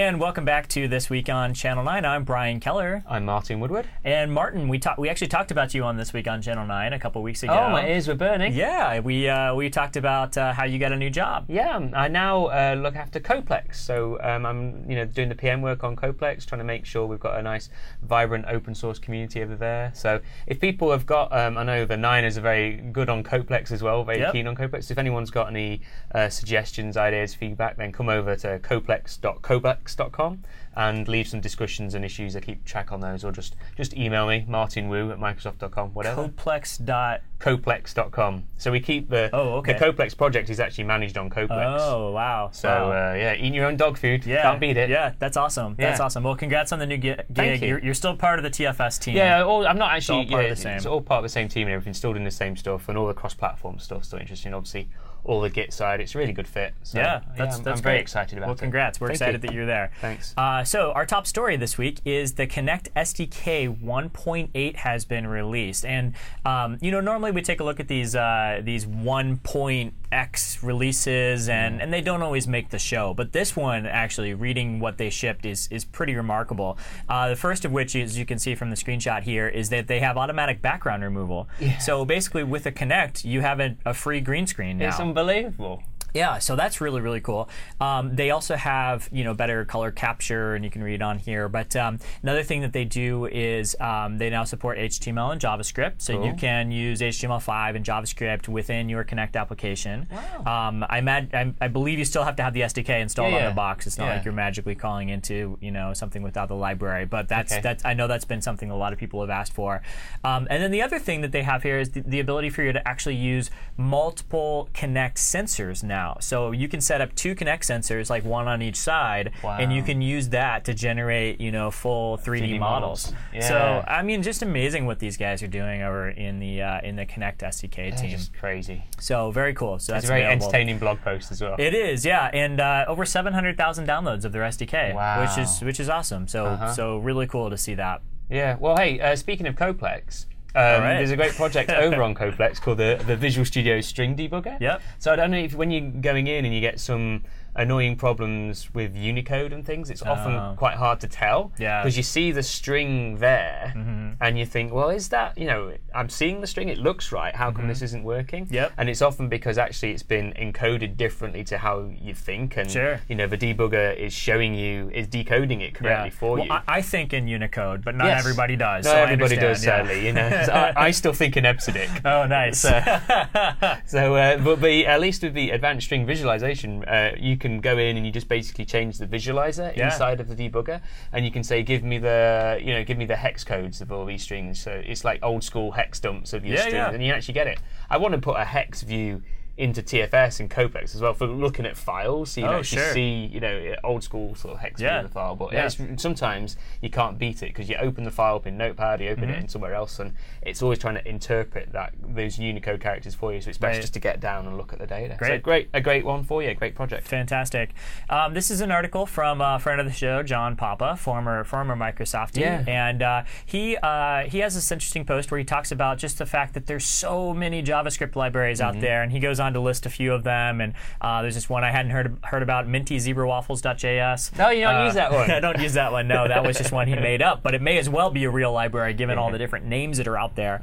And welcome back to This Week on Channel 9. I'm Brian Keller. I'm Martin Woodward. And Martin, we actually talked about you on This Week on Channel 9 a couple weeks ago. Oh, my ears were burning. Yeah, we talked about how you got a new job. Yeah, I now look after Coplex. So I'm doing the PM work on Coplex, trying to make sure we've got a nice, vibrant open source community over there. So if people have got, I know the Niners are very good on Coplex as well, very keen on Coplex. If anyone's got any suggestions, ideas, feedback, then come over to coplex.coplex.com and leave some discussions and issues. I keep track on those, or just email me, martinwu@microsoft.com, whatever. Coplex.com. So we keep the Coplex project is actually managed on Coplex. Oh, wow. So eating your own dog food, can't beat it. Yeah, that's awesome. That's awesome. Well, congrats on the new gig. Thank you. You're still part of the TFS team. Yeah, I'm not actually. It's all part of the same. It's all part of the same team and everything, still doing the same stuff, and all the cross-platform stuff still interesting. Obviously, all the Git side, it's a really good fit. So, that's I'm great. very excited about it. Well, congrats. We're excited that you're there. Thanks. So our top story this week is the Connect SDK 1.8 has been released, and normally we take a look at these 1.x releases, and they don't always make the show. But this one, actually, reading what they shipped is pretty remarkable. The first of which, as you can see from the screenshot here, is that they have automatic background removal. Yeah. So basically, with the Connect, you have a free green screen now. It's unbelievable. Yeah, so that's really, really cool. They also have, better color capture, and you can read on here. But another thing that they do is they now support HTML and JavaScript, so you can use HTML5 and JavaScript within your Connect application. Wow. I believe you still have to have the SDK installed on the box. It's not like you're magically calling into something without the library. But that's I know that's been something a lot of people have asked for. And then the other thing that they have here is the ability for you to actually use multiple Connect sensors now. So you can set up 2 Connect sensors, like one on each side, and you can use that to generate, full 3D models. Yeah. So just amazing what these guys are doing over in the Connect SDK team. Just crazy. So very cool. So it's a very entertaining blog post as well. It is, yeah, and over 700,000 downloads of their SDK, wow. which is awesome. So so really cool to see that. Yeah. Well, hey, speaking of Coplex. There's a great project over on Coplex called the Visual Studio String Debugger. Yep. So I don't know if when you're going in and you get some annoying problems with Unicode and things, it's often quite hard to tell. Yeah. Because you see the string there and you think, well, is that, I'm seeing the string, it looks right, how come this isn't working? Yep. And it's often because actually it's been encoded differently to how you think, and the debugger is decoding it correctly for you. I think in Unicode, but not everybody does. Not so everybody does, sadly. I still think in EBCDIC. Oh, nice. But at least with the advanced string visualization, you can go in and you just basically change the visualizer inside of the debugger, and you can say, give me the hex codes of all these strings. So it's like old school hex dumps of your strings, and you actually get it. I want to put a hex view into TFS and Coplex as well for looking at files, so you can actually see, old school sort of hex view of the file. But sometimes you can't beat it because you open the file up in Notepad, you open it in somewhere else, and it's always trying to interpret those Unicode characters for you. So it's best just to get down and look at the data. Great. So a great one for you, great project. Fantastic. This is an article from a friend of the show, John Papa, former Microsoftie, and he has this interesting post where he talks about just the fact that there's so many JavaScript libraries out there, and he goes on to list a few of them, and there's this one I hadn't heard about, mintyzebrawaffles.js. No, you don't use that one. I don't use that one. No, that was just one he made up, but it may as well be a real library given all the different names that are out there.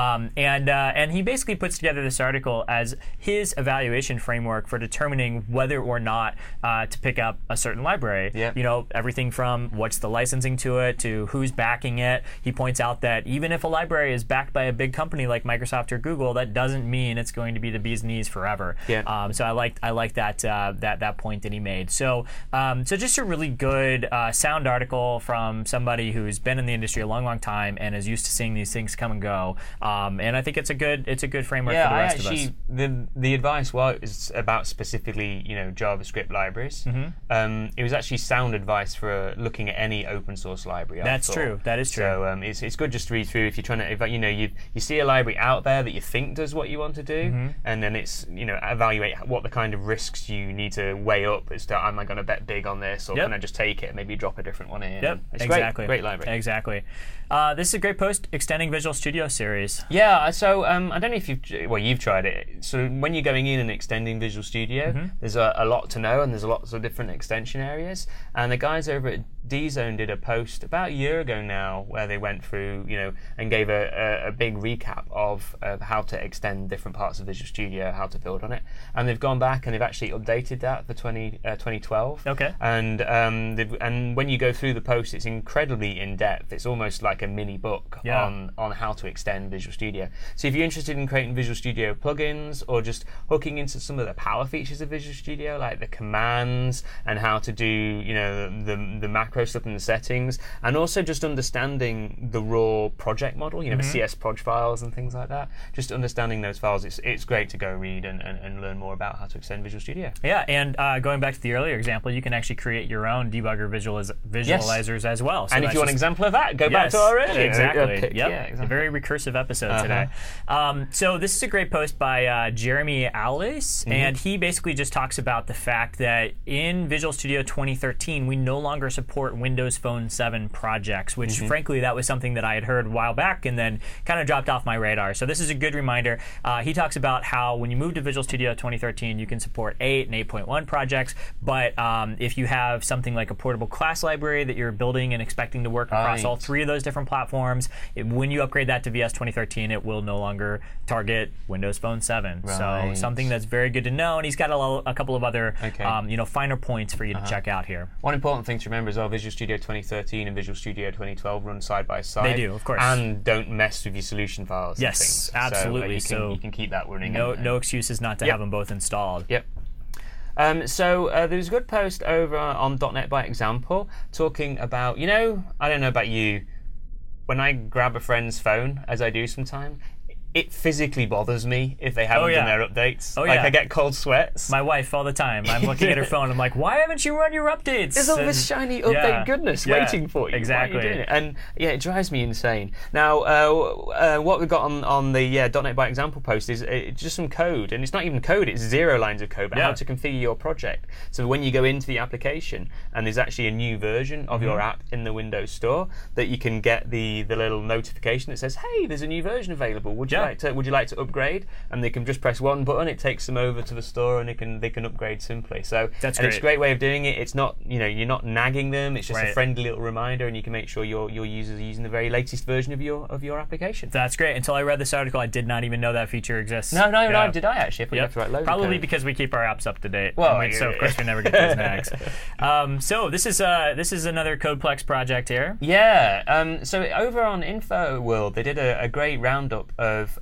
And he basically puts together this article as his evaluation framework for determining whether or not to pick up a certain library. Everything from what's the licensing to it to who's backing it. He points out that even if a library is backed by a big company like Microsoft or Google, that doesn't mean it's going to be the bee's knees forever. So I like that point that he made. So just a really good sound article from somebody who's been in the industry a long time and is used to seeing these things come and go. And I think it's a good framework for the rest of us. The advice was about specifically JavaScript libraries. It was actually sound advice for looking at any open source library. That's true. That is true. So it's good just to read through if you're trying to you see a library out there that you think does what you want to do, and then it's evaluate what the kind of risks you need to weigh up as to, am I going to bet big on this, or can I just take it and maybe drop a different one in? Yep, It's exactly. Great library. Exactly. This is a great post, Extending Visual Studio series. Yeah, so I don't know if you've tried it. So when you're going in and extending Visual Studio, there's a lot to know, and there's lots of different extension areas. And the guys over at D-Zone did a post about a year ago now where they went through, and gave a big recap of how to extend different parts of Visual Studio, how to build on it. And they've gone back and they've actually updated that for 2012. Okay. And when you go through the post, it's incredibly in-depth. It's almost like a mini book on how to extend Visual Studio. So if you're interested in creating Visual Studio plugins, or just hooking into some of the power features of Visual Studio, like the commands and how to do the macro stuff in the settings, and also just understanding the raw project model, the CS proj files and things like that, just understanding those files, it's great to go read and learn more about how to extend Visual Studio. Yeah, and going back to the earlier example, you can actually create your own debugger visualizers as well. So and if you want an example of that, go back to our earlier exactly. Yeah, exactly. A very recursive episode today. So this is a great post by Jeremy Aulis, and he basically just talks about the fact that in Visual Studio 2013, we no longer support Windows Phone 7 projects, which frankly, that was something that I had heard a while back and then kind of dropped off my radar. So this is a good reminder. He talks about how when you move to Visual Studio 2013, you can support 8 and 8.1 projects, but if you have something like a portable class library that you're building and expecting to work across all 3 of those different platforms, when you upgrade that to VS 2013, it will no longer target Windows Phone 7. So something that's very good to know, and he's got a couple of other finer points for you to check out here. One important thing to remember as well, Visual Studio 2013 and Visual Studio 2012 run side by side. They do, of course. And don't mess with your solution files and things. Absolutely. So you can keep that running. No excuses not to have them both installed. Yep. So there's a good post over on .NET by Example talking about, I don't know about you, when I grab a friend's phone, as I do sometimes, it physically bothers me if they haven't done their updates. I get cold sweats. My wife all the time. I'm looking at her phone. I'm like, why haven't you run your updates? There's all this shiny update goodness waiting for you. Exactly. Why are you doing it? And it drives me insane. Now, what we've got on the .NET by Example post is just some code, and it's not even code. It's 0 lines of code, but how to configure your project. So when you go into the application, and there's actually a new version of your app in the Windows Store, that you can get the little notification that says, "Hey, there's a new version available. Would you like to upgrade?" And they can just press one button. It takes them over to the store, and they can upgrade simply. So it's a great way of doing it. It's not you're not nagging them. It's just a friendly little reminder, and you can make sure your users are using the very latest version of your application. That's great. Until I read this article, I did not even know that feature exists. No, did I actually? Have to write loads Probably of code. Because we keep our apps up to date. Well, so of course we never get those nags. So this is another CodePlex project here. Yeah. So over on InfoWorld, they did a great roundup of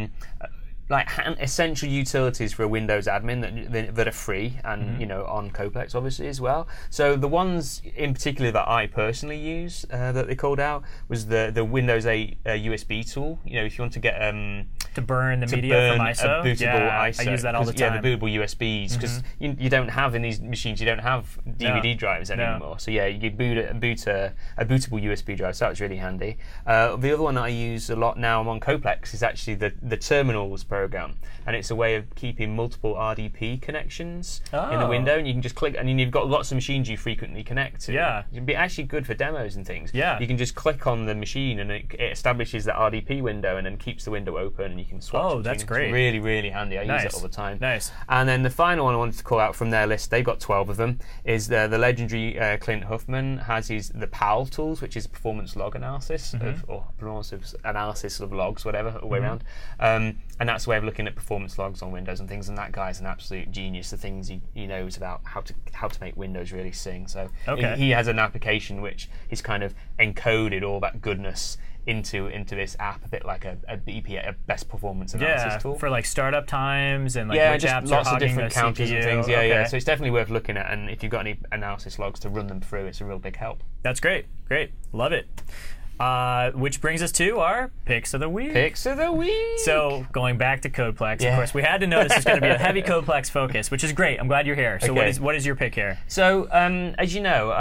essential utilities for a Windows admin that are free and on CodePlex obviously as well. So the ones in particular that I personally use that they called out was the Windows 8 USB tool. If you want to get to burn the media from ISO. A bootable ISO. I use that all the time. Yeah, the bootable USBs, because you don't have in these machines, you don't have DVD drives anymore. So you boot a bootable USB drive. So that's really handy. The other one that I use a lot now, I'm on CodePlex, is actually the Terminals program, and it's a way of keeping multiple RDP connections in the window, and you can just click, and you've got lots of machines you frequently connect to. Yeah, it'd be actually good for demos and things. Yeah, you can just click on the machine, and it establishes that RDP window, and then keeps the window open, and you can swap. Oh, that's great! It's really, really handy. I use it all the time. Nice. And then the final one I wanted to call out from their list, they've got 12 of them, is the legendary Clint Huffman has the PAL tools, which is performance log analysis or performance analysis of logs, whatever, all the way around. And that's a way of looking at performance logs on Windows and things. And that guy's an absolute genius. The things he knows about how to make Windows really sing. So he has an application which is kind of encoded all that goodness into this app, a bit like a BPA, a best performance analysis tool for like startup times and which just apps lots are of different counters CPU. and things. So it's definitely worth looking at, and if you've got any analysis logs to run them through, it's a real big help. That's great, love it. Which brings us to our picks of the week. Picks of the week. So going back to Codeplex, of course, we had to know this is going to be a heavy Codeplex focus, which is great. I'm glad you're here. So what is your pick here? So as you know,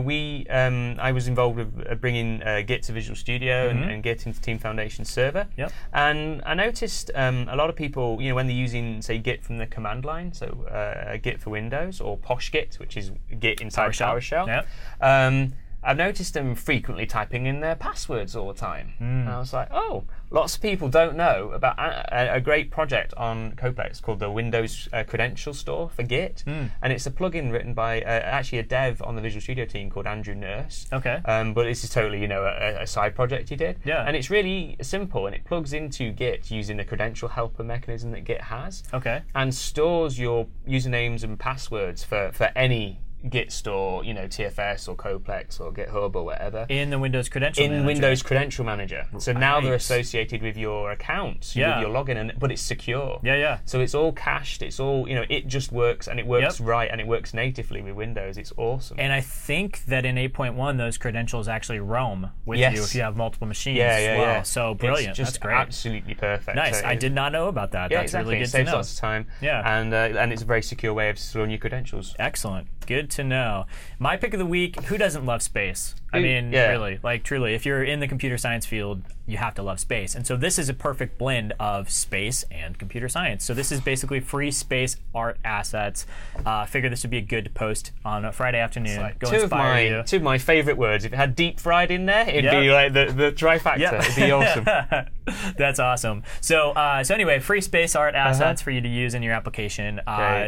I was involved with bringing Git to Visual Studio and Git into Team Foundation server. Yep. And I noticed a lot of people, when they're using, say, Git from the command line, so Git for Windows or PoshGit, which is Git inside PowerShell. Yep. I've noticed them frequently typing in their passwords all the time. And I was like, lots of people don't know about a great project on Codeplex called the Windows Credential Store for Git. And it's a plugin written by actually a dev on the Visual Studio team called Andrew Nurse. Okay. But this is totally, a side project he did. Yeah. And it's really simple, and it plugs into Git using the credential helper mechanism that Git has. Okay. And stores your usernames and passwords for any Git store, TFS or Codeplex or GitHub or whatever. In the Windows Credential Manager. Windows Credential Manager. So now they're associated with your accounts, with your login, but it's secure. Yeah. So it's all cached, it's all, it just works, and it works right, and it works natively with Windows. It's awesome. And I think that in 8.1, those credentials actually roam with you if you have multiple machines as well. So brilliant. It's just That's great. Absolutely perfect. Nice. I did not know about that. Yeah, That's exactly. really good It saves to know. lots of time. Yeah. And it's a very secure way of storing your credentials. Excellent. Good to know. My pick of the week, who doesn't love space? I mean, really, truly, if you're in the computer science field, you have to love space. And so this is a perfect blend of space and computer science. So this is basically free space art assets. Figure this would be a good post on a Friday afternoon. Like Go inspire you. Two of my favorite words. If it had deep fried in there, it'd be like the trifecta. It'd be awesome. That's awesome. So anyway, free space art assets for you to use in your application.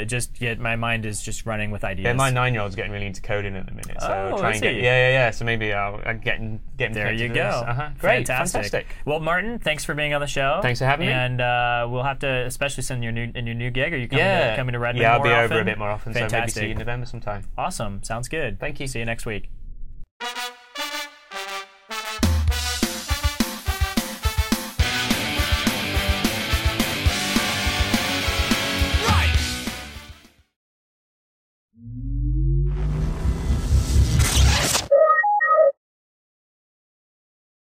My mind is just running with ideas. Yeah, my 9-year-old's getting really into coding at the minute. So Oh, try and is he? get So maybe I'll get him. There you go. Great, Fantastic. Well, Martin, thanks for being on the show. Thanks for having me. And we'll have to especially send your new gig. Are you coming to Redmond I'll more be often? over a bit more often. Fantastic. So maybe see you in November sometime. Awesome. Sounds good. Thank you. See you next week.